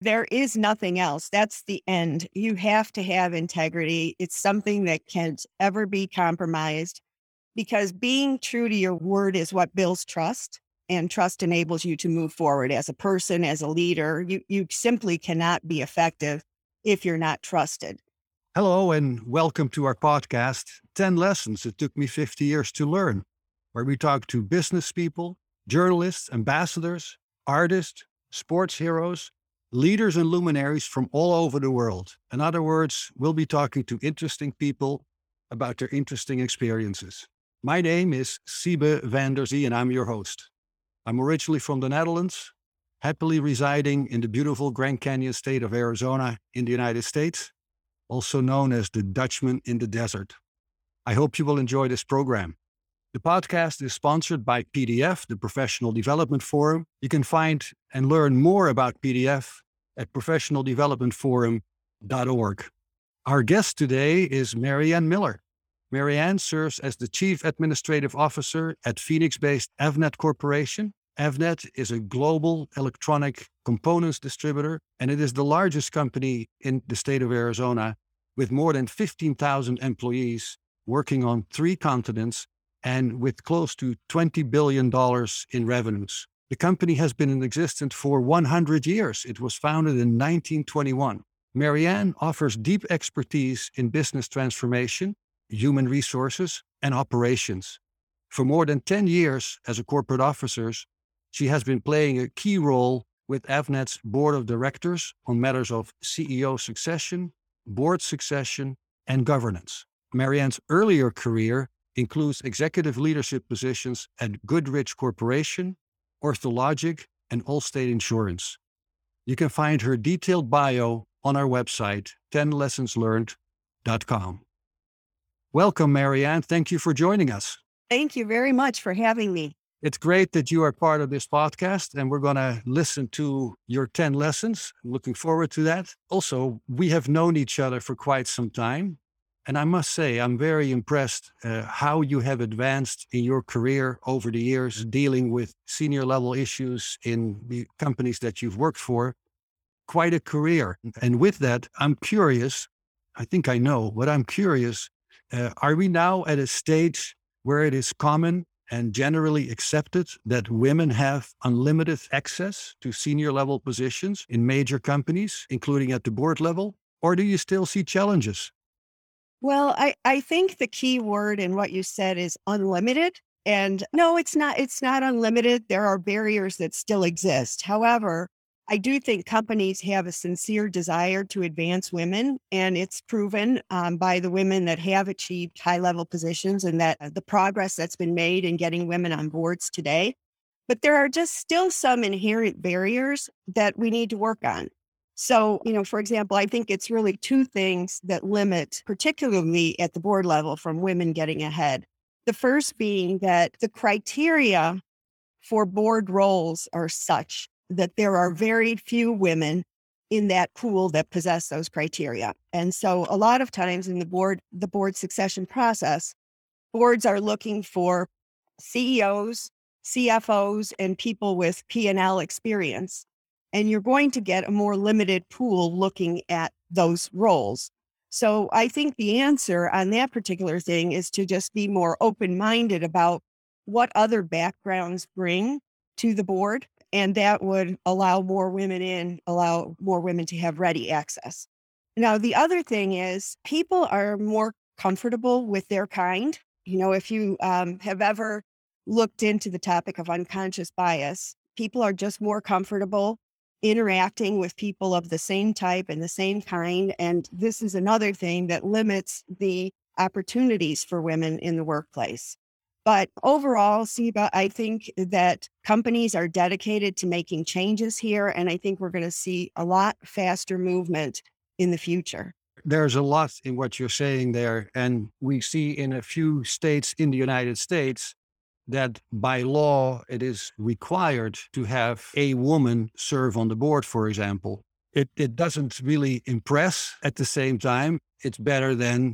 There is nothing else. That's the end. You have to have integrity. It's something that can't ever be compromised because being true to your word is what builds trust. And trust enables you to move forward as a person, as a leader. You simply cannot be effective if you're not trusted. Hello and welcome to our podcast, 10 Lessons It Took Me 50 Years to Learn, where we talk to business people, journalists, ambassadors, artists, sports heroes, leaders and luminaries from all over the world. In other words, we'll be talking to interesting people about their interesting experiences. My name is Siebe van der Zee and I'm your host. I'm originally from the Netherlands, happily residing in the beautiful Grand Canyon state of Arizona in the United States, also known as the Dutchman in the desert. I hope you will enjoy this program. The podcast is sponsored by PDF, the Professional Development Forum. You can find and learn more about PDF at professionaldevelopmentforum.org. Our guest today is Marianne Miller. Marianne serves as the Chief Administrative Officer at Phoenix-based Avnet Corporation. Avnet is a global electronic components distributor, and it is the largest company in the state of Arizona with more than 15,000 employees working on 3 continents and with close to $20 billion in revenues. The company has been in existence for 100 years. It was founded in 1921. Marianne offers deep expertise in business transformation, human resources, and operations. For more than 10 years as a corporate officer, she has been playing a key role with Avnet's board of directors on matters of CEO succession, board succession, and governance. Marianne's earlier career includes executive leadership positions at Goodrich Corporation, Orthologic, and Allstate Insurance. You can find her detailed bio on our website, 10lessonslearned.com. Welcome, Marianne. Thank you for joining us. Thank you very much for having me. It's great that you are part of this podcast, and we're going to listen to your 10 lessons. I'm looking forward to that. Also, we have known each other for quite some time, and I must say, I'm very impressed how you have advanced in your career over the years, dealing with senior level issues in the companies that you've worked for. Quite a career. And with that, I'm curious, I think I know, but I'm curious, are we now at a stage where it is common and generally accepted that women have unlimited access to senior level positions in major companies, including at the board level? Or do you still see challenges? Well, I think the key word in what you said is unlimited. And no, it's not unlimited. There are barriers that still exist. However, I do think companies have a sincere desire to advance women, and it's proven by the women that have achieved high-level positions and that the progress that's been made in getting women on boards today. But there are just still some inherent barriers that we need to work on. So, for example, I think it's really 2 things that limit, particularly at the board level, from women getting ahead. The first being that the criteria for board roles are such that there are very few women in that pool that possess those criteria. And so a lot of times in the board succession process, boards are looking for CEOs, CFOs, and people with P&L experience. And you're going to get a more limited pool looking at those roles. So I think the answer on that particular thing is to just be more open-minded about what other backgrounds bring to the board. And that would allow more women to have ready access. Now, the other thing is people are more comfortable with their kind. If you have ever looked into the topic of unconscious bias, people are just more comfortable interacting with people of the same type and the same kind. And this is another thing that limits the opportunities for women in the workplace. But overall, Siba, I think that companies are dedicated to making changes here. And I think we're going to see a lot faster movement in the future. There's a lot in what you're saying there. And we see in a few states in the United States that by law, it is required to have a woman serve on the board, for example. It doesn't really impress. At the same time, it's better than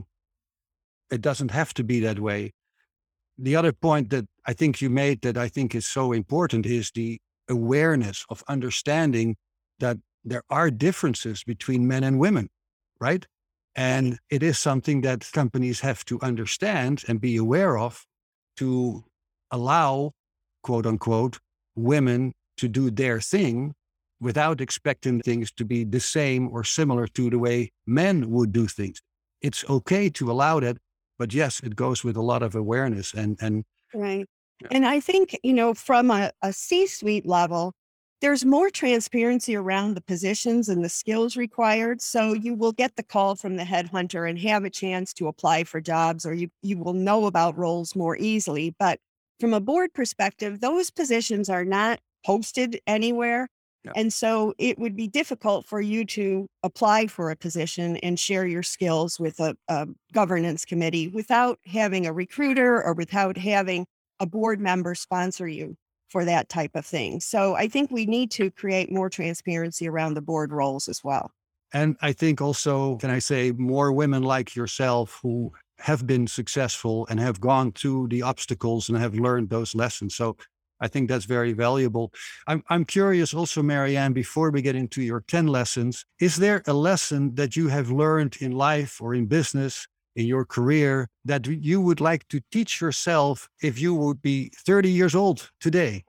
it doesn't have to be that way. The other point that I think you made that I think is so important is the awareness of understanding that there are differences between men and women, right? And it is something that companies have to understand and be aware of to allow, quote unquote, women to do their thing without expecting things to be the same or similar to the way men would do things. It's okay to allow that, but yes, it goes with a lot of awareness and Right. yeah. And I think, from a C-suite level, there's more transparency around the positions and the skills required. So you will get the call from the headhunter and have a chance to apply for jobs, or you will know about roles more easily. But from a board perspective, those positions are not posted anywhere. Yeah. And so it would be difficult for you to apply for a position and share your skills with a governance committee without having a recruiter or without having a board member sponsor you for that type of thing. So I think we need to create more transparency around the board roles as well. And I think also, can I say, more women like yourself who have been successful and have gone through the obstacles and have learned those lessons. So I think that's very valuable. I'm curious also, Marianne, before we get into your 10 lessons, is there a lesson that you have learned in life or in business, in your career, that you would like to teach yourself if you would be 30 years old today?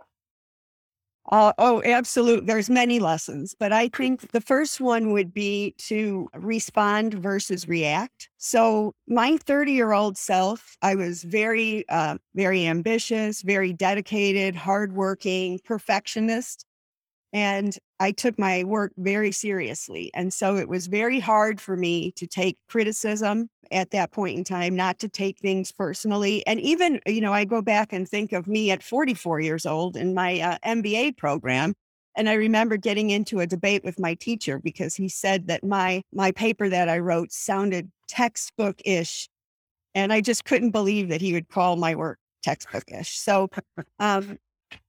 Oh, absolutely. There's many lessons, but I think the first one would be to respond versus react. So my 30-year-old self, I was very ambitious, very dedicated, hardworking, perfectionist. And I took my work very seriously. And so it was very hard for me to take criticism at that point in time, not to take things personally. And even, I go back and think of me at 44 years old in my MBA program. And I remember getting into a debate with my teacher because he said that my paper that I wrote sounded textbook-ish. And I just couldn't believe that he would call my work textbook-ish. So, um,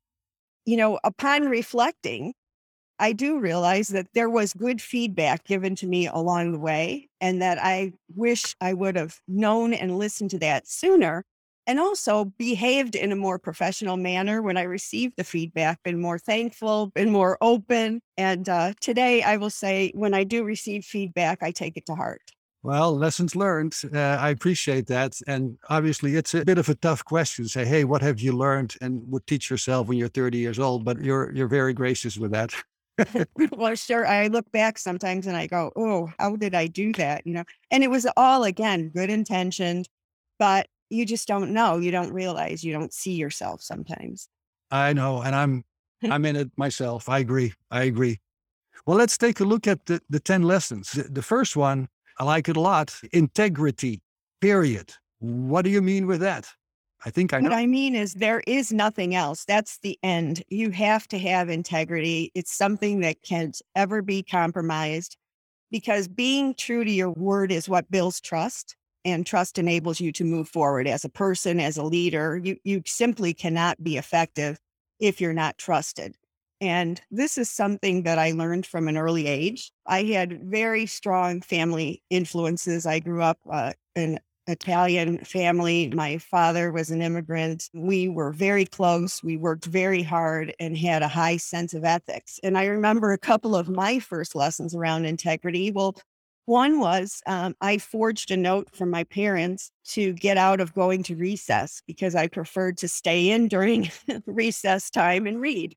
upon reflecting, I do realize that there was good feedback given to me along the way, and that I wish I would have known and listened to that sooner, and also behaved in a more professional manner when I received the feedback, been more thankful, been more open. And today, I will say, when I do receive feedback, I take it to heart. Well, lessons learned. I appreciate that. And obviously, it's a bit of a tough question. Say, hey, what have you learned and would teach yourself when you're 30 years old? But you're very gracious with that. Well, sure. I look back sometimes and I go, oh, how did I do that? And it was all, again, good intentioned, but you just don't know. You don't realize, you don't see yourself sometimes. I know, and I'm in it myself. I agree. I agree. Well, let's take a look at the 10 lessons. The first one, I like it a lot. Integrity, period. What do you mean with that? I think I What know. I mean is there is nothing else. That's the end. You have to have integrity. It's something that can't ever be compromised, because being true to your word is what builds trust, and trust enables you to move forward as a person, as a leader. You simply cannot be effective if you're not trusted. And this is something that I learned from an early age. I had very strong family influences. I grew up in Italian family. My father was an immigrant. We were very close. We worked very hard and had a high sense of ethics. And I remember a couple of my first lessons around integrity. Well, one was I forged a note from my parents to get out of going to recess because I preferred to stay in during recess time and read.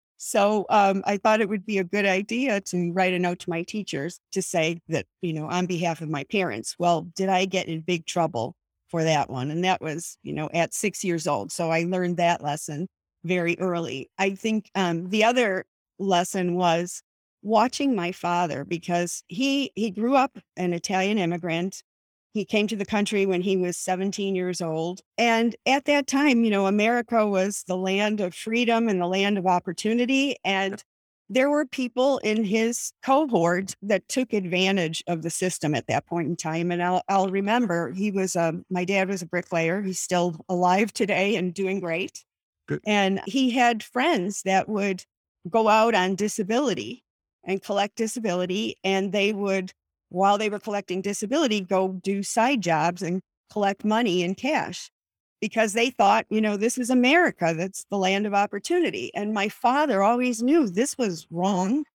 So I thought it would be a good idea to write a note to my teachers to say that, on behalf of my parents. Well, did I get in big trouble for that one? And that was, at 6 years old. So I learned that lesson very early. I think the other lesson was watching my father, because he grew up an Italian immigrant. He came to the country when he was 17 years old. And at that time, America was the land of freedom and the land of opportunity. And there were people in his cohort that took advantage of the system at that point in time. And I'll remember my dad was a bricklayer. He's still alive today and doing great. Good. And he had friends that would go out on disability and collect disability, and they would, while they were collecting disability, go do side jobs and collect money in cash, because they thought, this is America. That's the land of opportunity. And my father always knew this was wrong.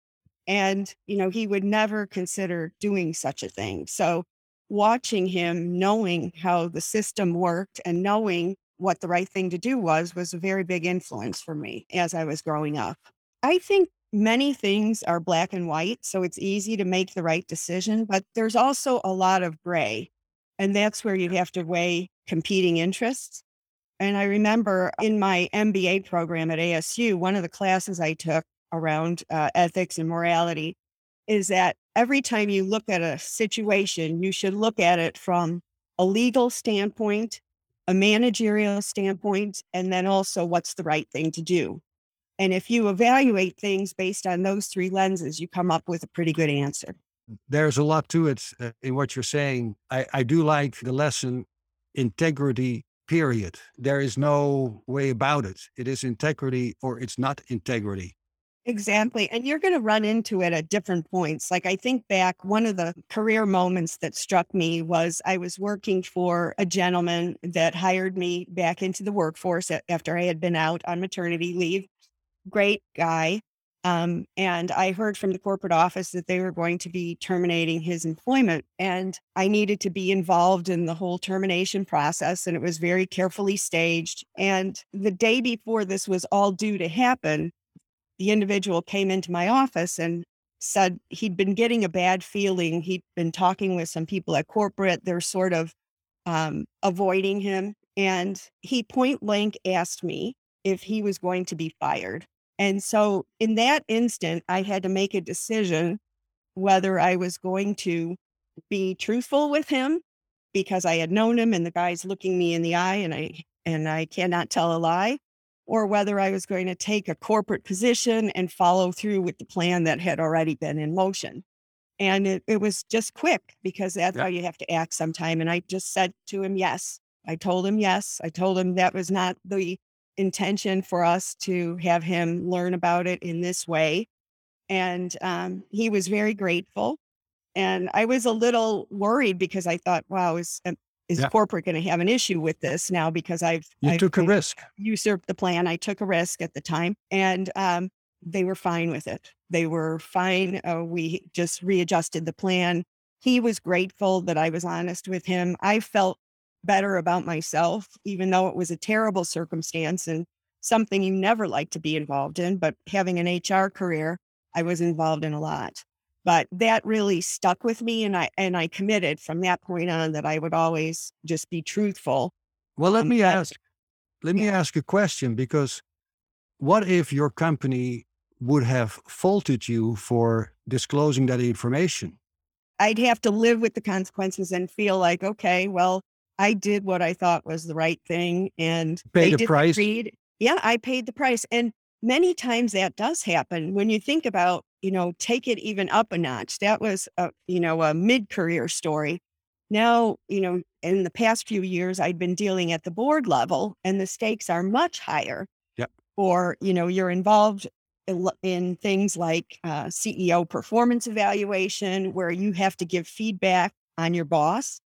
And, he would never consider doing such a thing. So watching him, knowing how the system worked and knowing what the right thing to do was a very big influence for me as I was growing up. I think many things are black and white, so it's easy to make the right decision, but there's also a lot of gray. And that's where you have to weigh competing interests. And I remember in my MBA program at ASU, one of the classes I took around ethics and morality is that every time you look at a situation, you should look at it from a legal standpoint, a managerial standpoint, and then also what's the right thing to do. And if you evaluate things based on those three lenses, you come up with a pretty good answer. There's a lot to it in what you're saying. I do like the lesson integrity, period. There is no way about it. It is integrity or it's not integrity. Exactly. And you're going to run into it at different points. Like I think back, one of the career moments that struck me was I was working for a gentleman that hired me back into the workforce after I had been out on maternity leave. Great guy. And I heard from the corporate office that they were going to be terminating his employment. And I needed to be involved in the whole termination process. And it was very carefully staged. And the day before this was all due to happen, the individual came into my office and said he'd been getting a bad feeling. He'd been talking with some people at corporate. They're sort of avoiding him. And he point blank asked me if he was going to be fired. And so in that instant, I had to make a decision whether I was going to be truthful with him because I had known him and the guy's looking me in the eye and I cannot tell a lie, or whether I was going to take a corporate position and follow through with the plan that had already been in motion. And it was just quick because that's Yeah. how you have to act sometime. And I just said to him, yes. I told him yes. I told him that was not the intention for us to have him learn about it in this way. And he was very grateful. And I was a little worried because I thought, wow, is Yeah. corporate going to have an issue with this now? Because You I've took a risk. usurped the plan. I took a risk at the time, and they were fine with it. They were fine. We just readjusted the plan. He was grateful that I was honest with him. I felt better about myself, even though it was a terrible circumstance and something you never like to be involved in. But having an HR career, I was involved in a lot. But that really stuck with me, and I committed from that point on that I would always just be truthful. Well, let me But ask let me yeah, ask a question, because what if your company would have faulted you for disclosing that information? I'd have to live with the consequences and feel like, okay, well, I did what I thought was the right thing, and Pay they the price? disagreed. Yeah, I paid the price, and many times that does happen when you think about, take it even up a notch. That was a mid-career story. Now, in the past few years, I'd been dealing at the board level, and the stakes are much higher. Yep. Or, you're involved in things like CEO performance evaluation, where you have to give feedback on your boss.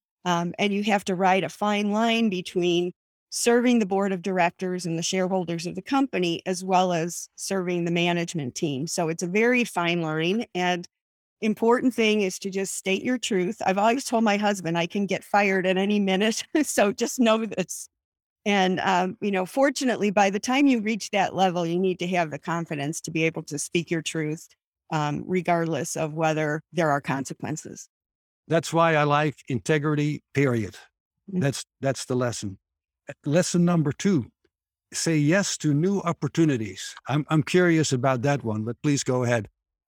And you have to ride a fine line between serving the board of directors and the shareholders of the company, as well as serving the management team. So it's a very fine line. And important thing is to just state your truth. I've always told my husband I can get fired at any minute. So just know this. And, fortunately, by the time you reach that level, you need to have the confidence to be able to speak your truth, regardless of whether there are consequences. That's why I like integrity, period. Mm. That's the lesson. Lesson number 2, say yes to new opportunities. I'm curious about that one, but please go ahead.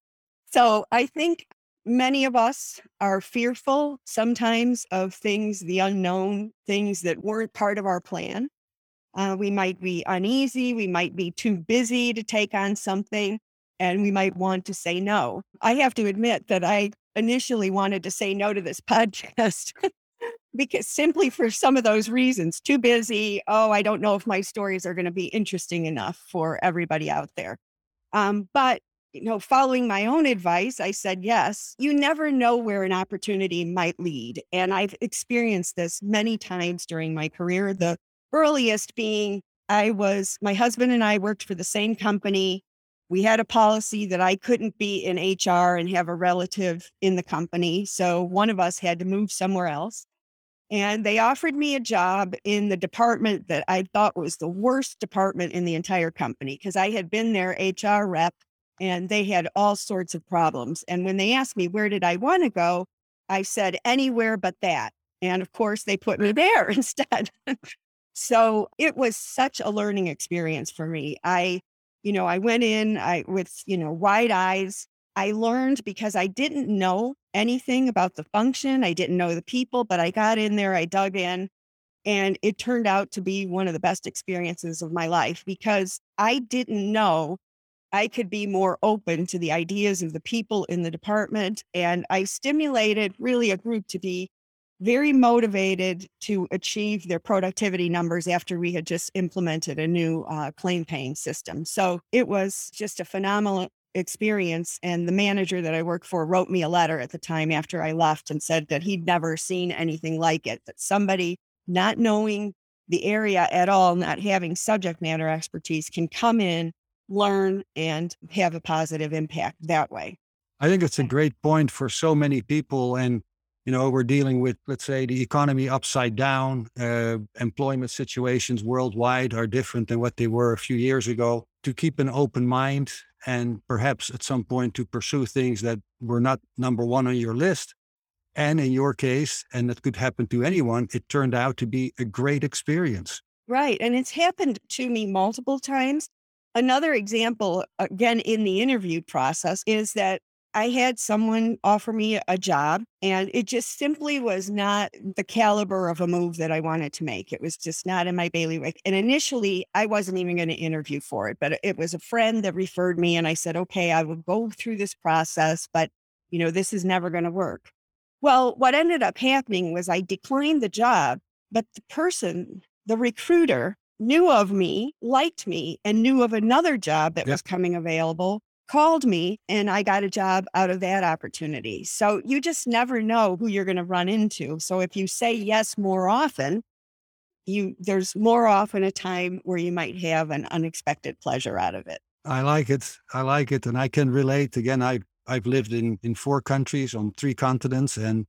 So I think many of us are fearful sometimes of things, the unknown, things that weren't part of our plan. We might be uneasy. We might be too busy to take on something, and we might want to say no. I have to admit that I initially wanted to say no to this podcast because simply for some of those reasons, too busy. Oh, I don't know if my stories are going to be interesting enough for everybody out there. But following my own advice, I said yes. You never know where an opportunity might lead. And I've experienced this many times during my career. The earliest being my husband and I worked for the same company. We had a policy that I couldn't be in HR and have a relative in the company. So one of us had to move somewhere else. And they offered me a job in the department that I thought was the worst department in the entire company because I had been their HR rep and they had all sorts of problems. And when they asked me where did I want to go, I said anywhere but that. And of course, they put me there instead. So it was such a learning experience for me. I went in with, wide eyes. I learned because I didn't know anything about the function. I didn't know the people, but I got in there, I dug in, and it turned out to be one of the best experiences of my life because I didn't know I could be more open to the ideas of the people in the department. And I stimulated really a group to be very motivated to achieve their productivity numbers after we had just implemented a new claim paying system. So it was just a phenomenal experience. And the manager that I worked for wrote me a letter at the time after I left and said that he'd never seen anything like it, that somebody not knowing the area at all, not having subject matter expertise, can come in, learn, and have a positive impact that way. I think it's a great point for so many people. And, we're dealing with, let's say, the economy upside down. Employment situations worldwide are different than what they were a few years ago. To keep an open mind and perhaps at some point to pursue things that were not number one on your list. And in your case, and that could happen to anyone, it turned out to be a great experience. Right. And it's happened to me multiple times. Another example, again, in the interview process, is that I had someone offer me a job and it just simply was not the caliber of a move that I wanted to make. It was just not in my bailiwick. And initially, I wasn't even going to interview for it, but it was a friend that referred me. And I said, okay, I will go through this process, but this is never going to work. Well, what ended up happening was I declined the job, but the recruiter, knew of me, liked me, and knew of another job that Yeah. was coming available, called me, and I got a job out of that opportunity. So you just never know who you're going to run into. So if you say yes more often, there's more often a time where you might have an unexpected pleasure out of it. I like it. I like it. And I can relate. Again, I've lived in 4 countries on 3 continents, and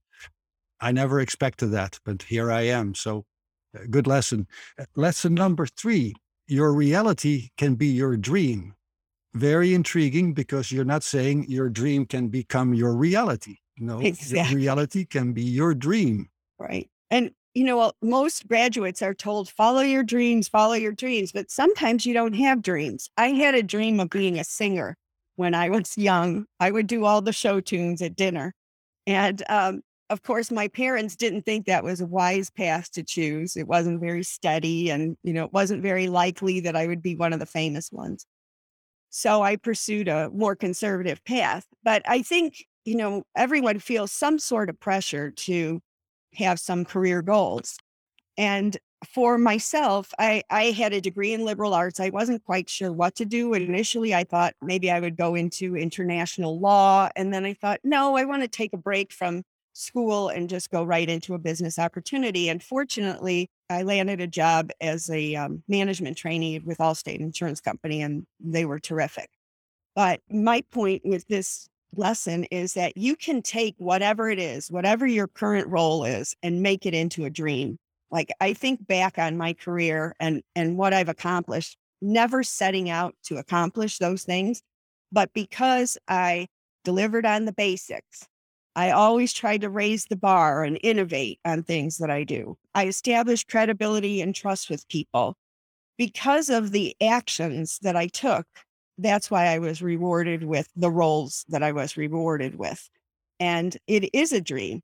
I never expected that, but here I am. So good lesson. Lesson number 3, your reality can be your dream. Very intriguing because you're not saying your dream can become your reality. No, your Exactly. reality can be your dream. Right. And, most graduates are told, follow your dreams, but sometimes you don't have dreams. I had a dream of being a singer when I was young. I would do all the show tunes at dinner. And of course, my parents didn't think that was a wise path to choose. It wasn't very steady and, it wasn't very likely that I would be one of the famous ones. So I pursued a more conservative path. But I think, everyone feels some sort of pressure to have some career goals. And for myself, I had a degree in liberal arts. I wasn't quite sure what to do. And initially, I thought maybe I would go into international law. And then I thought, no, I want to take a break from school and just go right into a business opportunity. And fortunately, I landed a job as a management trainee with Allstate Insurance Company, and they were terrific. But my point with this lesson is that you can take whatever it is, whatever your current role is, and make it into a dream. Like I think back on my career and what I've accomplished, never setting out to accomplish those things, but because I delivered on the basics, I always tried to raise the bar and innovate on things that I do. I established credibility and trust with people because of the actions that I took. That's why I was rewarded with the roles that I was rewarded with. And it is a dream.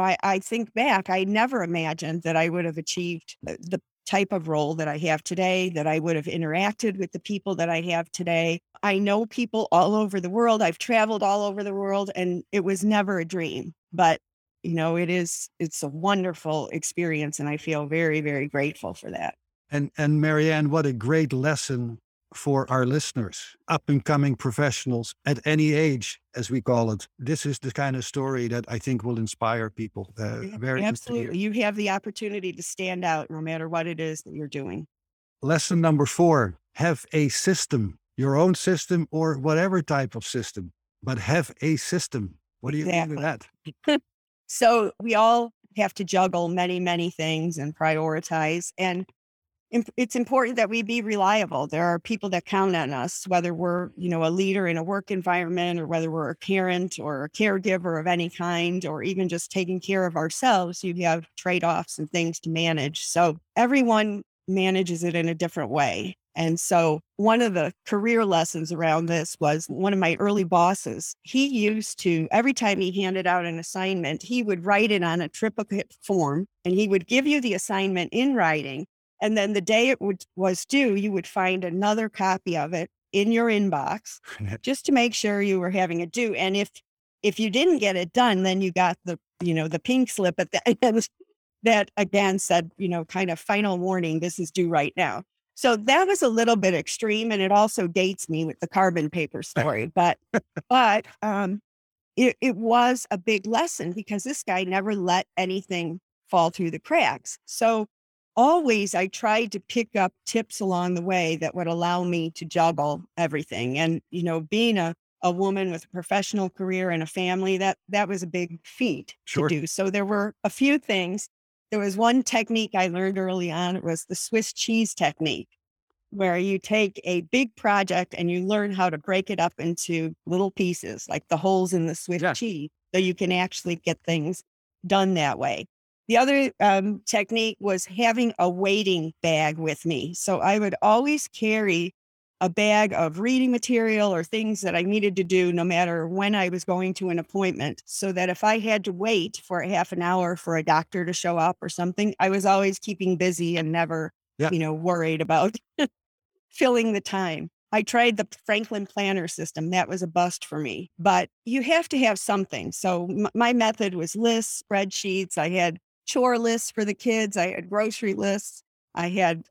I think back, I never imagined that I would have achieved the type of role that I have today, that I would have interacted with the people that I have today. I know people all over the world. I've traveled all over the world, and it was never a dream. But, it's a wonderful experience. And I feel very, very grateful for that. And Marianne, what a great lesson for our listeners, up and coming professionals at any age, as we call it. This is the kind of story that I think will inspire people. Very Absolutely. You have the opportunity to stand out no matter what it is that you're doing. Lesson number 4, have a system. your own system or whatever type of system, but have a system. What do you mean with Exactly. that? So we all have to juggle many, many things and prioritize. And it's important that we be reliable. There are people that count on us, whether we're, a leader in a work environment or whether we're a parent or a caregiver of any kind, or even just taking care of ourselves. You have trade-offs and things to manage. So everyone manages it in a different way. And so one of the career lessons around this was one of my early bosses. He used to, every time he handed out an assignment, he would write it on a triplicate form and he would give you the assignment in writing. And then the day was due, you would find another copy of it in your inbox just to make sure you were having it due. And if you didn't get it done, then you got the pink slip at the end that again said, kind of final warning, this is due right now. So that was a little bit extreme. And it also dates me with the carbon paper story. But it was a big lesson because this guy never let anything fall through the cracks. So always I tried to pick up tips along the way that would allow me to juggle everything. And, being a woman with a professional career and a family, that was a big feat to Sure. do. So there were a few things. There was one technique I learned early on. It was the Swiss cheese technique, where you take a big project and you learn how to break it up into little pieces, like the holes in the Swiss Yeah. cheese, so you can actually get things done that way. The other technique was having a waiting bag with me. So I would always carry a bag of reading material or things that I needed to do, no matter when I was going to an appointment, so that if I had to wait for a half an hour for a doctor to show up or something, I was always keeping busy and never, Yeah. worried about filling the time. I tried the Franklin Planner system. That was a bust for me, but you have to have something. So my method was lists, spreadsheets. I had chore lists for the kids. I had grocery lists. I had,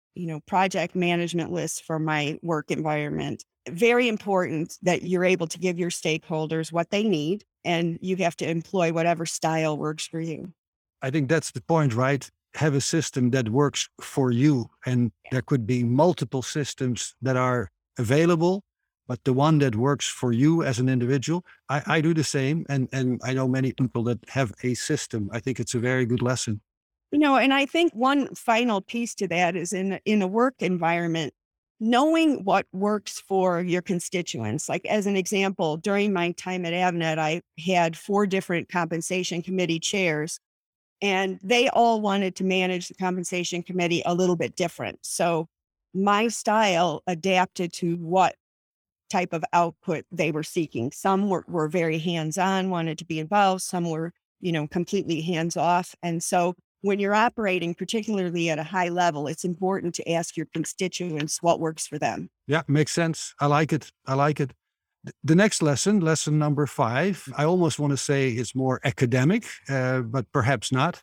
project management lists for my work environment. Very important that you're able to give your stakeholders what they need, and you have to employ whatever style works for you. I think that's the point, right? Have a system that works for you. And there could be multiple systems that are available, but the one that works for you as an individual, I do the same. And I know many people that have a system. I think it's a very good lesson. And I think one final piece to that is in a work environment, knowing what works for your constituents. Like as an example, during my time at Avnet, I had 4 different compensation committee chairs, and they all wanted to manage the compensation committee a little bit different. So my style adapted to what type of output they were seeking. Some were very hands-on, wanted to be involved. Some were, completely hands-off. And so when you're operating, particularly at a high level, it's important to ask your constituents what works for them. Yeah, makes sense. I like it. I like it. The next lesson, lesson number 5, I almost want to say it's more academic, but perhaps not.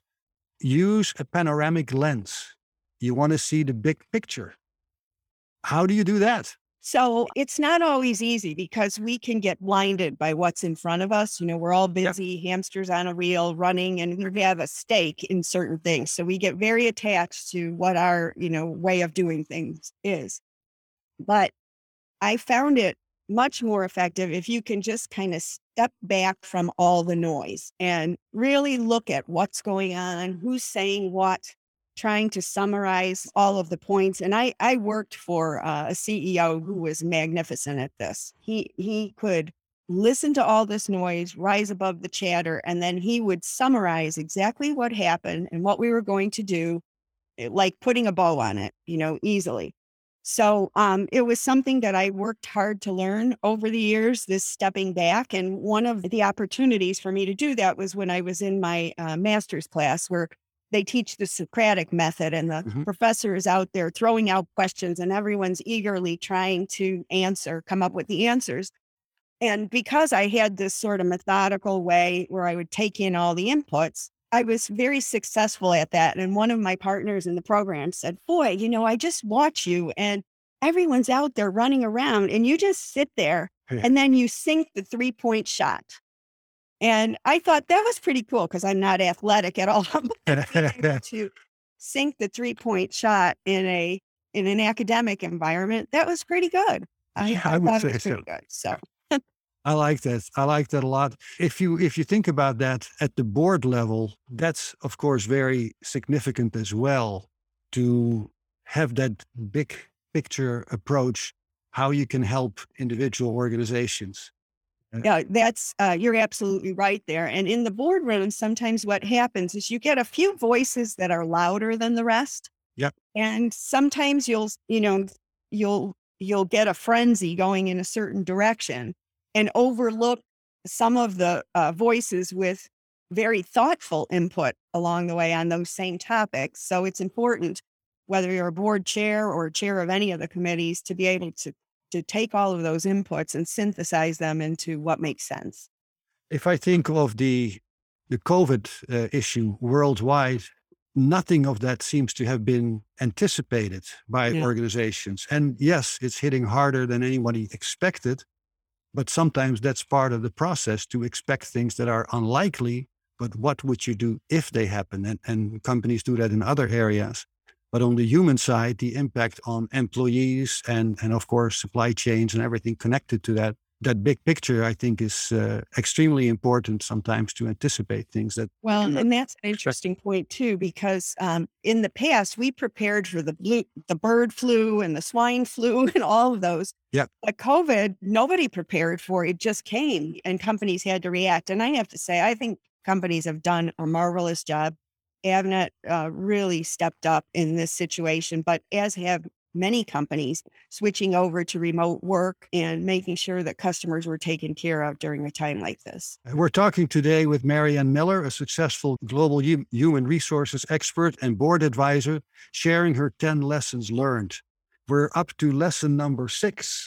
Use a panoramic lens. You want to see the big picture. How do you do that? So it's not always easy because we can get blinded by what's in front of us. We're all busy, hamsters on a wheel, running, and we have a stake in certain things. So we get very attached to what our, way of doing things is. But I found it much more effective if you can just kind of step back from all the noise and really look at what's going on, who's saying what, trying to summarize all of the points. And I worked for a CEO who was magnificent at this. He could listen to all this noise, rise above the chatter, and then he would summarize exactly what happened and what we were going to do, like putting a bow on it, easily. So it was something that I worked hard to learn over the years, this stepping back. And one of the opportunities for me to do that was when I was in my master's class, where they teach the Socratic method, and the Mhm. professor is out there throwing out questions and everyone's eagerly trying to come up with the answers. And because I had this sort of methodical way where I would take in all the inputs, I was very successful at that. And one of my partners in the program said, "Boy, I just watch you and everyone's out there running around and you just sit there Yeah. and then you sink the 3-point shot." And I thought that was pretty cool because I'm not athletic at all. But being able to sink the 3-point shot in an academic environment, that was pretty good. I, Yeah, I I would thought it say was so. pretty good. So I like that. I like that a lot. If you think about that at the board level, that's of course very significant as well to have that big picture approach, how you can help individual organizations. yeah, that's you're absolutely right there. And in the boardroom, sometimes what happens is you get a few voices that are louder than the rest. Yep. And sometimes you'll get a frenzy going in a certain direction and overlook some of the voices with very thoughtful input along the way on those same topics. So it's important, whether you're a board chair or chair of any of the committees, to be able to take all of those inputs and synthesize them into what makes sense. If I think of the COVID issue worldwide, nothing of that seems to have been anticipated by Yeah. organizations. And yes, it's hitting harder than anybody expected, but sometimes that's part of the process to expect things that are unlikely. But what would you do if they happen? And companies do that in other areas. But on the human side, the impact on employees and of course, supply chains and everything connected to that, that big picture, I think is extremely important sometimes to anticipate things that. Well, and that's an interesting point too, because in the past we prepared for the bird flu and the swine flu and all of those. Yeah. But COVID, nobody prepared for it; just came, and companies had to react. And I have to say, I think companies have done a marvelous job. Avnet really stepped up in this situation, but as have many companies switching over to remote work and making sure that customers were taken care of during a time like this. We're talking today with Marianne Miller, a successful global human resources expert and board advisor, sharing her 10 lessons learned. We're up to lesson number 6,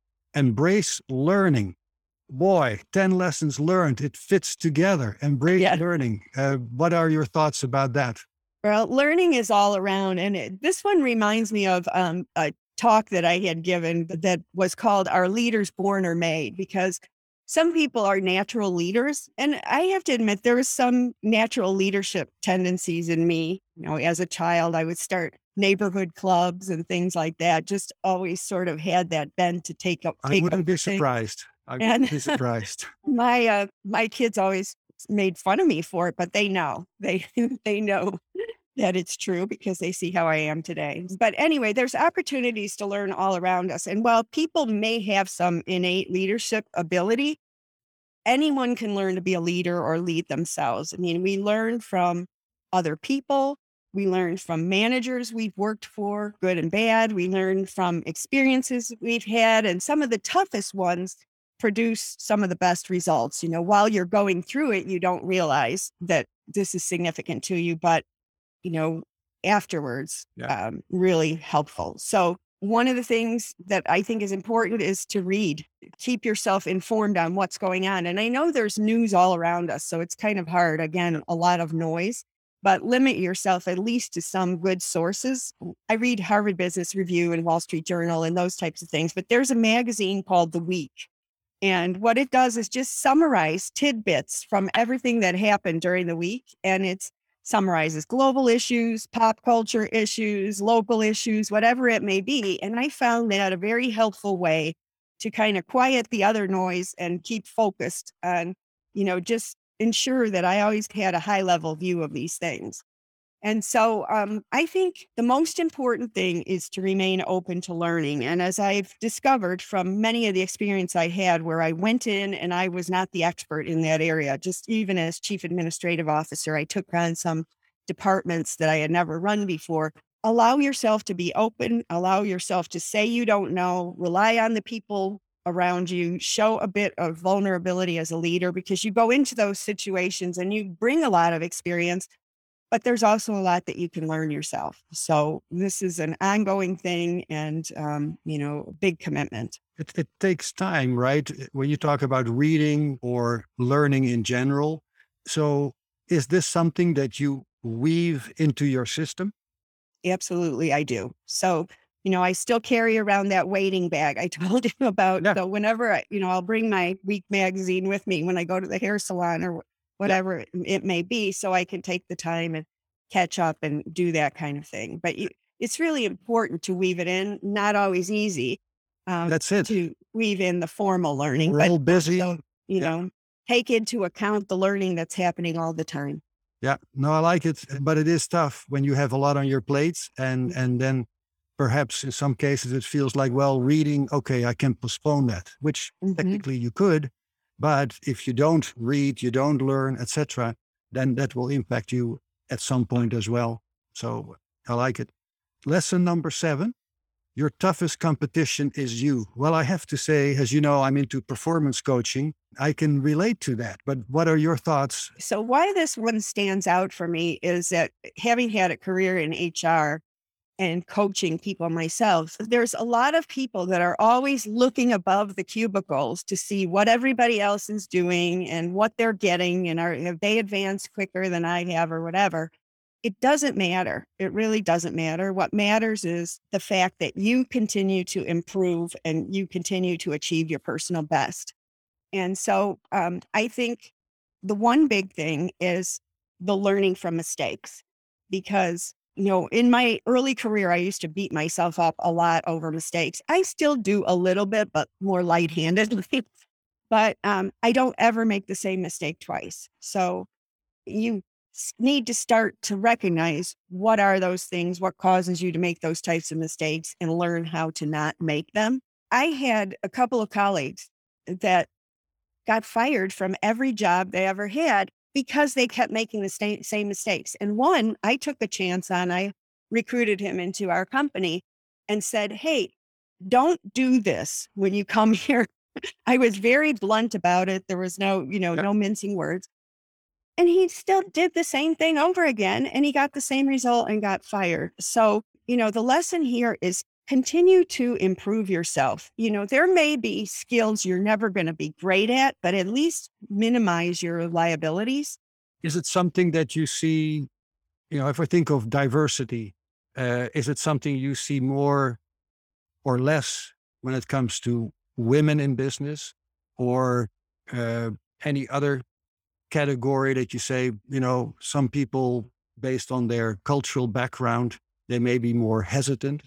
embrace learning. Boy, 10 lessons learned. It fits together. Embrace Yeah. learning. What are your thoughts about that? Well, learning is all around. And this one reminds me of a talk that I had given that was called Are Leaders Born or Made? Because some people are natural leaders. And I have to admit, there was some natural leadership tendencies in me. As a child, I would start neighborhood clubs and things like that. Just always sort of had that bent to I take wouldn't over be things. surprised. I wouldn't And be surprised. my kids always made fun of me for it, but they know. They know that it's true because they see how I am today. But anyway, there's opportunities to learn all around us. And while people may have some innate leadership ability, anyone can learn to be a leader or lead themselves. I mean, we learn from other people. We learn from managers we've worked for, good and bad. We learn from experiences we've had. And some of the toughest ones produce some of the best results. While you're going through it, you don't realize that this is significant to you. But you know, afterwards, Yeah. really helpful. So one of the things that I think is important is to read, keep yourself informed on what's going on. And I know there's news all around us, so it's kind of hard. Again, a lot of noise, but limit yourself at least to some good sources. I read Harvard Business Review and Wall Street Journal and those types of things, but there's a magazine called The Week. And what it does is just summarize tidbits from everything that happened during the week. And it's summarizes global issues, pop culture issues, local issues, whatever it may be. And I found that a very helpful way to kind of quiet the other noise and keep focused on, just ensure that I always had a high level view of these things. And so I think the most important thing is to remain open to learning. And as I've discovered from many of the experience I had where I went in and I was not the expert in that area, just even as chief administrative officer, I took on some departments that I had never run before. Allow yourself to be open, allow yourself to say you don't know, rely on the people around you, show a bit of vulnerability as a leader because you go into those situations and you bring a lot of experience, but there's also a lot that you can learn yourself. So this is an ongoing thing and, a big commitment. It takes time, right? When you talk about reading or learning in general. So is this something that you weave into your system? Absolutely, I do. So, I still carry around that waiting bag I told you about. Yeah. So whenever I'll bring my week magazine with me when I go to the hair salon or Yeah. whatever it may be, so I can take the time and catch up and do that kind of thing. But it's really important to weave it in. Not always easy, That's it. to weave in the formal learning, We're but all busy. also, Yeah. take into account the learning that's happening all the time. Yeah. No, I like it, but it is tough when you have a lot on your plate, and then perhaps in some cases it feels like, well, reading, okay, I can postpone that, which Mhm. technically you could, but if you don't read, you don't learn, etc., then that will impact you at some point as well. So I like it. Lesson number 7. Your toughest competition is you. Well, I have to say, as you know, I'm into performance coaching. I can relate to that. But what are your thoughts? So why this one stands out for me is that having had a career in HR and coaching people myself, there's a lot of people that are always looking above the cubicles to see what everybody else is doing and what they're getting and have they advanced quicker than I have or whatever. It doesn't matter. It really doesn't matter. What matters is the fact that you continue to improve and you continue to achieve your personal best. And so I think the one big thing is the learning from mistakes because, in my early career, I used to beat myself up a lot over mistakes. I still do a little bit, but more light handedly. But I don't ever make the same mistake twice. So you need to start to recognize what are those things, what causes you to make those types of mistakes, and learn how to not make them. I had a couple of colleagues that got fired from every job they ever had because they kept making the same mistakes. And one I took a chance on, I recruited him into our company and said, "Hey, don't do this when you come here." I was very blunt about it. There was no, Yeah. no mincing words. And he still did the same thing over again and he got the same result and got fired. So, the lesson here is continue to improve yourself. There may be skills you're never going to be great at, but at least minimize your liabilities. Is it something that you see, if I think of diversity, is it something you see more or less when it comes to women in business or uh, any other category that you say, some people based on their cultural background, they may be more hesitant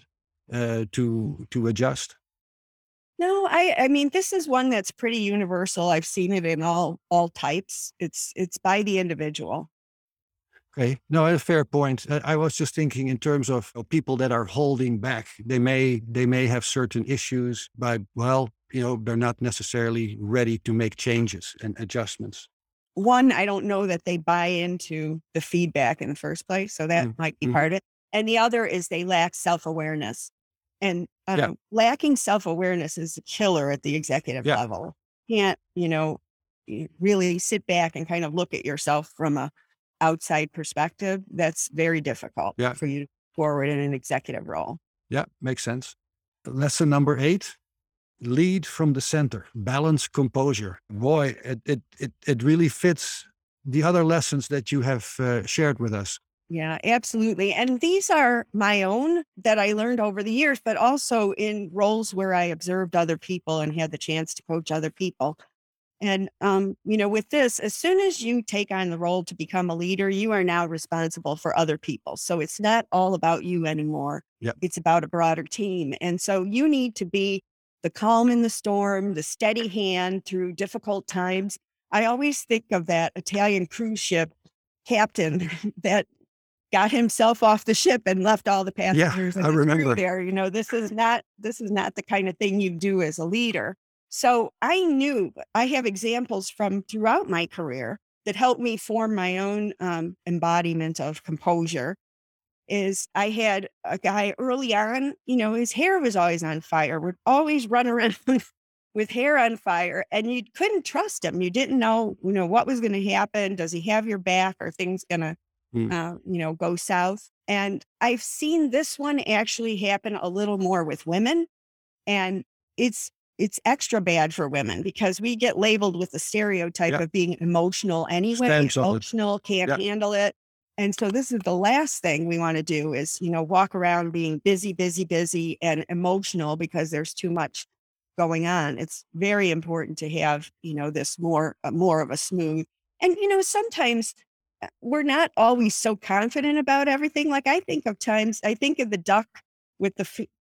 to adjust? No, I mean this is one that's pretty universal. I've seen it in all types. It's by the individual. Okay, no, a fair point. I was just thinking in terms of people that are holding back. They may have certain issues, but well, they're not necessarily ready to make changes and adjustments. One, I don't know that they buy into the feedback in the first place, so that Mm, might be mhm. part of it. And the other is they lack self-awareness. And Yeah, lacking self-awareness is a killer at the executive yeah, level. Can't, really sit back and kind of look at yourself from a outside perspective. That's very difficult yeah, for you to forward in an executive role. yeah. Makes sense. Lesson number 8: lead from the center, balance composure. Boy, it really fits the other lessons that you have shared with us. Yeah, absolutely. And these are my own that I learned over the years, but also in roles where I observed other people and had the chance to coach other people. And, with this, as soon as you take on the role to become a leader, you are now responsible for other people. So it's not all about you anymore. Yeah, It's about a broader team. And so you need to be the calm in the storm, the steady hand through difficult times. I always think of that Italian cruise ship captain that got himself off the ship and left all the yeah, passengers and I his crew remember. there. This is not the kind of thing you do as a leader. So I knew I have examples from throughout my career that helped me form my own embodiment of composure. Is I had a guy early on, his hair was always on fire, would always run around with hair on fire, and you couldn't trust him. You didn't know, what was going to happen. Does he have your back? Are things going to Mm. go south. And I've seen this one actually happen a little more with women. And it's extra bad for women because we get labeled with the stereotype Yeah, of being emotional anyway, stamps on it. emotional, can't Yeah, handle it. And so this is the last thing we want to do is, walk around being busy, busy, busy and emotional because there's too much going on. It's very important to have, this more of a smooth. And sometimes we're not always so confident about everything. Like I think of the duck with the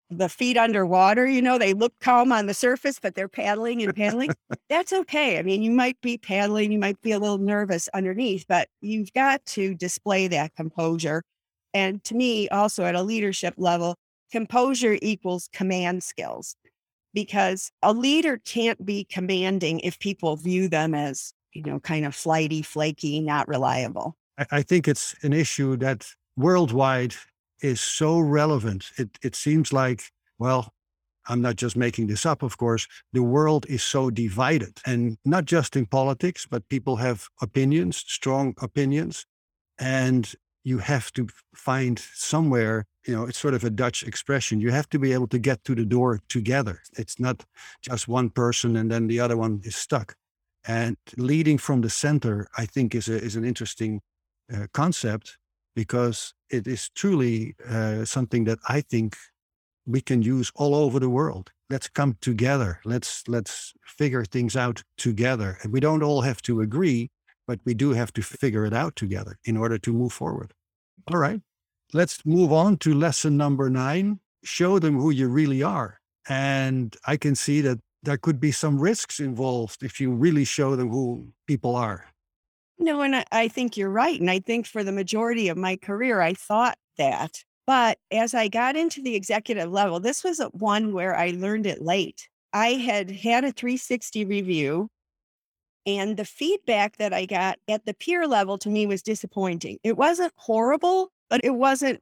the feet underwater, they look calm on the surface, but they're paddling and paddling. That's okay. I mean, you might be paddling, you might be a little nervous underneath, but you've got to display that composure. And to me, also at a leadership level, composure equals command skills, because a leader can't be commanding if people view them as, kind of flighty, flaky, not reliable. I think it's an issue that worldwide is so relevant. It seems like, well, I'm not just making this up, of course. The world is so divided, and not just in politics, but people have opinions, strong opinions, and you have to find somewhere, it's sort of a Dutch expression. You have to be able to get to the door together. It's not just one person and then the other one is stuck. And leading from the center, I think, is an interesting concept, because it is truly something that I think we can use all over the world. Let's come together. Let's figure things out together. And we don't all have to agree, but we do have to figure it out together in order to move forward. All right, let's move on to lesson number 9. Show them who you really are. And I can see that there could be some risks involved if you really show them who people are. No, and I think you're right. And I think for the majority of my career, I thought that. But as I got into the executive level, this was one where I learned it late. I had a 360 review, and the feedback that I got at the peer level to me was disappointing. It wasn't horrible, but it wasn't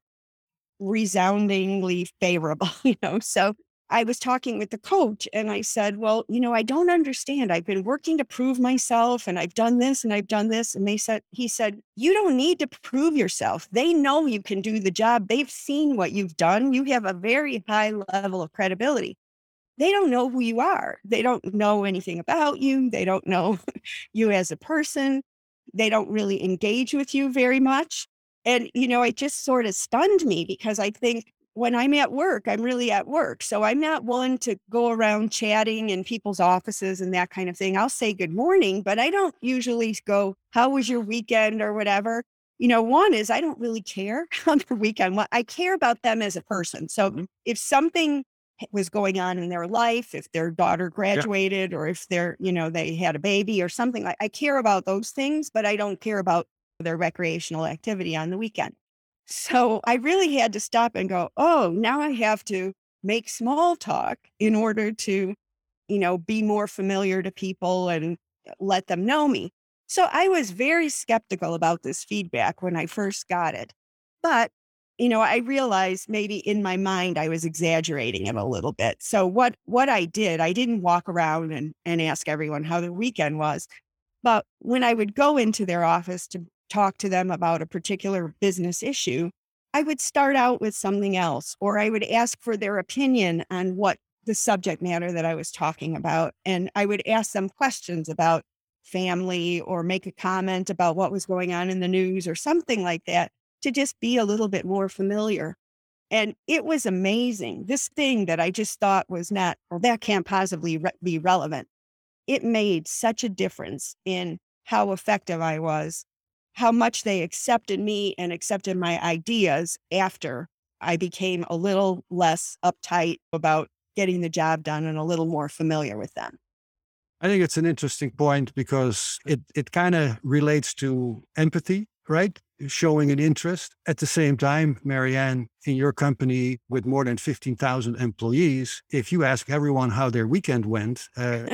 resoundingly favorable, So I was talking with the coach and I said, well, I don't understand. I've been working to prove myself and I've done this and I've done this. And he said, you don't need to prove yourself. They know you can do the job. They've seen what you've done. You have a very high level of credibility. They don't know who you are. They don't know anything about you. They don't know you as a person. They don't really engage with you very much. And, it just sort of stunned me, because I think when I'm at work, I'm really at work. So I'm not one to go around chatting in people's offices and that kind of thing. I'll say good morning, but I don't usually go, how was your weekend or whatever. One is I don't really care on the weekend. I care about them as a person. So if something was going on in their life, if their daughter graduated, or if they had a baby or something, I care about those things, but I don't care about their recreational activity on the weekend. So I really had to stop and go, oh, now I have to make small talk in order to, be more familiar to people and let them know me. So I was very skeptical about this feedback when I first got it. But, I realized maybe in my mind I was exaggerating it a little bit. So what I didn't walk around and ask everyone how their weekend was. But when I would go into their office to talk to them about a particular business issue, I would start out with something else, or I would ask for their opinion on what the subject matter that I was talking about. And I would ask them questions about family, or make a comment about what was going on in the news or something like that, to just be a little bit more familiar. And it was amazing. This thing that I just thought was not, well, that can't possibly be relevant. It made such a difference in how effective I was, how much they accepted me and accepted my ideas after I became a little less uptight about getting the job done and a little more familiar with them. I think it's an interesting point, because it kind of relates to empathy, right? Showing an interest. At the same time, Marianne, in your company with more than 15,000 employees, if you ask everyone how their weekend went,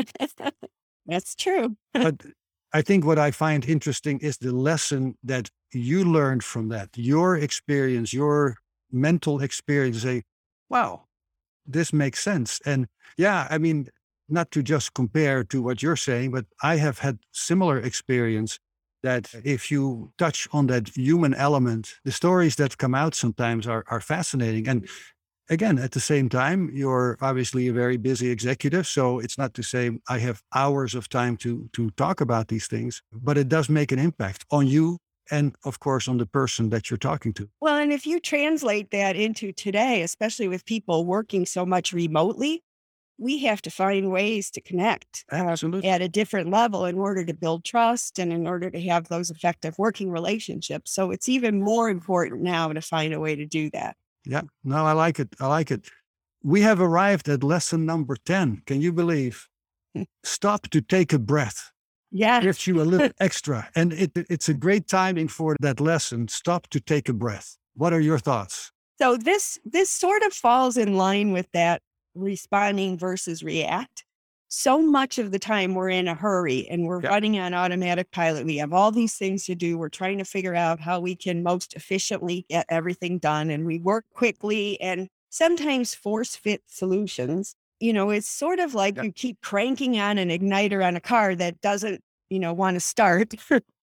That's true. but I think what I find interesting is the lesson that you learned from that, your experience, your mental experience. Say, wow, this makes sense. And yeah, I mean, not to just compare to what you're saying, but I have had similar experience, that if you touch on that human element, the stories that come out sometimes are fascinating. And again, at the same time, you're obviously a very busy executive. So it's not to say I have hours of time to talk about these things, but it does make an impact on you and, of course, on the person that you're talking to. Well, and if you translate that into today, especially with people working so much remotely, we have to find ways to connect Absolutely. at a different level in order to build trust and in order to have those effective working relationships. So it's even more important now to find a way to do that. Yeah, no, I like it. I like it. We have arrived at lesson number 10. Can you believe? Stop to take a breath. Yeah. Gives you a little extra. And it's a great timing for that lesson. Stop to take a breath. What are your thoughts? So this sort of falls in line with that responding versus react. So much of the time we're in a hurry and we're running on automatic pilot. We have all these things to do. We're trying to figure out how we can most efficiently get everything done. And we work quickly and sometimes force fit solutions. It's sort of like you keep cranking on an igniter on a car that doesn't, want to start.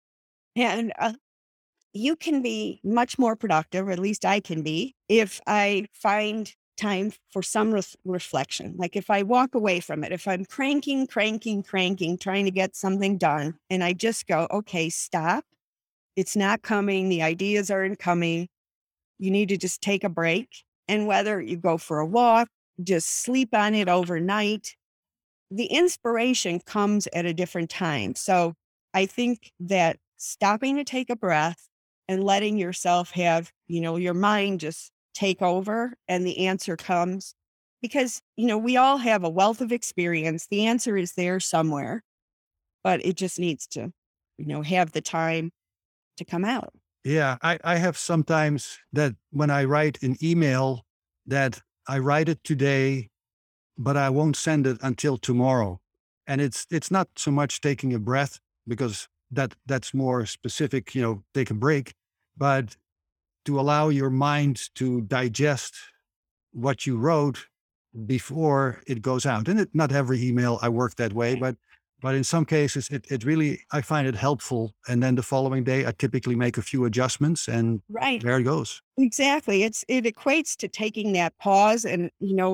And you can be much more productive, or at least I can be, if I find time for some reflection. Like if I walk away from it, if I'm cranking, trying to get something done, and I just go, okay, stop. It's not coming. The ideas aren't coming. You need to just take a break. And whether you go for a walk, just sleep on it overnight, the inspiration comes at a different time. So I think that stopping to take a breath and letting yourself have, your mind just take over and the answer comes because, we all have a wealth of experience. The answer is there somewhere, but it just needs to, have the time to come out. Yeah, I have sometimes that when I write an email that I write it today, but I won't send it until tomorrow. And it's not so much taking a breath because that's more specific, take a break, but to allow your mind to digest what you wrote before it goes out. And not every email I work that way, but in some cases it really, I find it helpful. And then the following day I typically make a few adjustments and there it goes. Exactly. It equates to taking that pause. And,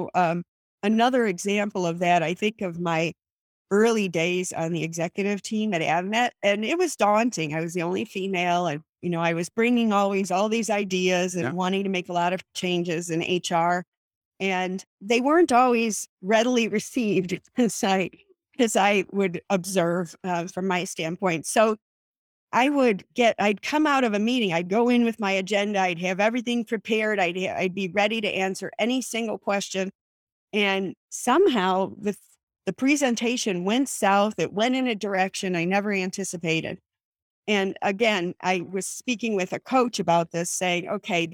another example of that, I think of my early days on the executive team at Avnet, and it was daunting. I was the only female, and I was bringing always all these ideas and wanting to make a lot of changes in HR, and they weren't always readily received as I would observe from my standpoint. So I'd come out of a meeting, I'd go in with my agenda, I'd have everything prepared, I'd be ready to answer any single question, and somehow the presentation went south. It went in a direction I never anticipated. And again, I was speaking with a coach about this, saying, okay,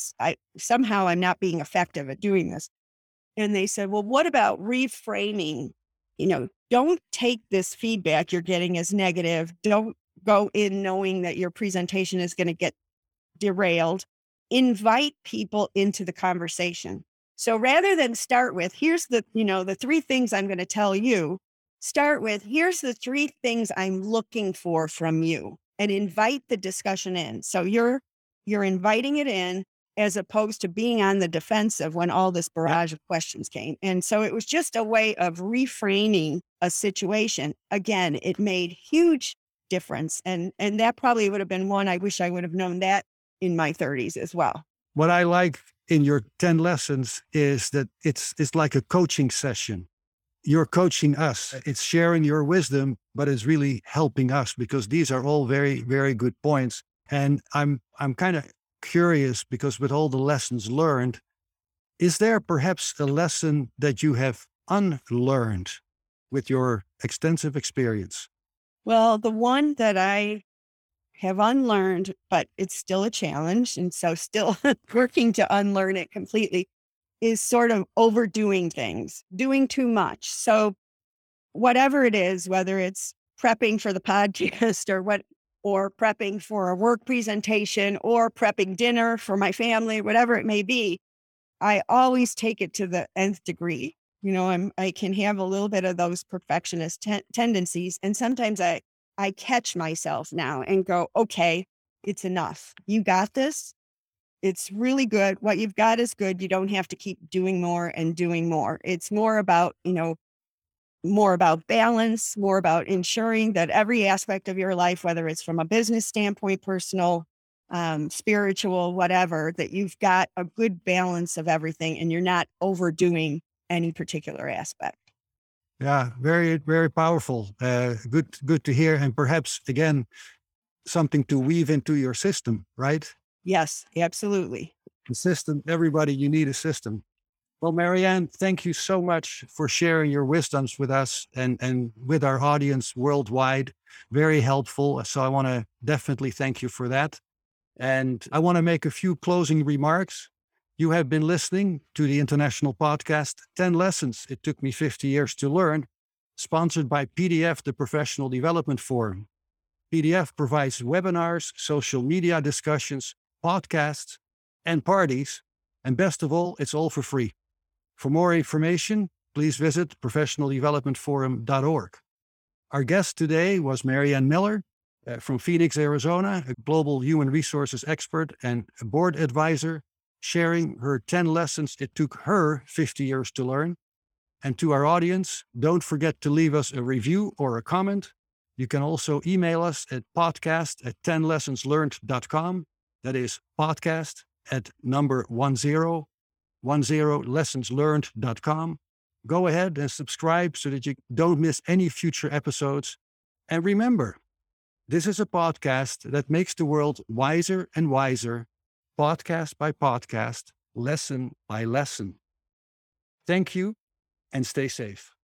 somehow I'm not being effective at doing this. And they said, well, what about reframing? Don't take this feedback you're getting as negative. Don't go in knowing that your presentation is going to get derailed. Invite people into the conversation. So rather than start with, here's the 3 things I'm going to tell you, start with, here's the 3 things I'm looking for from you, and invite the discussion in. So you're inviting it in as opposed to being on the defensive when all this barrage of questions came. And so it was just a way of reframing a situation. Again, it made huge difference. And that probably would have been one, I wish I would have known that in my 30s as well. What I like in your 10 lessons is that it's like a coaching session. You're coaching us. It's sharing your wisdom, but it's really helping us because these are all very, very good points. And I'm kind of curious because with all the lessons learned, is there perhaps a lesson that you have unlearned with your extensive experience? Well, the one that I have unlearned, but it's still a challenge, and so still working to unlearn it completely, is sort of overdoing things, doing too much. So whatever it is, whether it's prepping for the podcast or prepping for a work presentation or prepping dinner for my family, whatever it may be, I always take it to the nth degree. I can have a little bit of those perfectionist tendencies. And sometimes I catch myself now and go, okay, it's enough. You got this. It's really good. What you've got is good. You don't have to keep doing more and doing more. It's more about, more about balance, more about ensuring that every aspect of your life, whether it's from a business standpoint, personal, spiritual, whatever, that you've got a good balance of everything and you're not overdoing any particular aspect. Yeah, very, very powerful. Good to hear. And perhaps, again, something to weave into your system, right? Yes, absolutely. The system, everybody, you need a system. Well, Marianne, thank you so much for sharing your wisdoms with us and with our audience worldwide. Very helpful. So I want to definitely thank you for that. And I want to make a few closing remarks. You have been listening to the international podcast, 10 Lessons It Took Me 50 Years to Learn, sponsored by PDF, the Professional Development Forum. PDF provides webinars, social media discussions, podcasts, and parties. And best of all, it's all for free. For more information, please visit professionaldevelopmentforum.org. Our guest today was Marianne Miller from Phoenix, Arizona, a global human resources expert and a board advisor, sharing her 10 lessons it took her 50 years to learn. And to our audience, don't forget to leave us a review or a comment. You can also email us at podcast@10lessonslearned.com. That is podcast at number 10lessonslearned.com. Go ahead and subscribe so that you don't miss any future episodes. And remember, this is a podcast that makes the world wiser and wiser, podcast by podcast, lesson by lesson. Thank you and stay safe.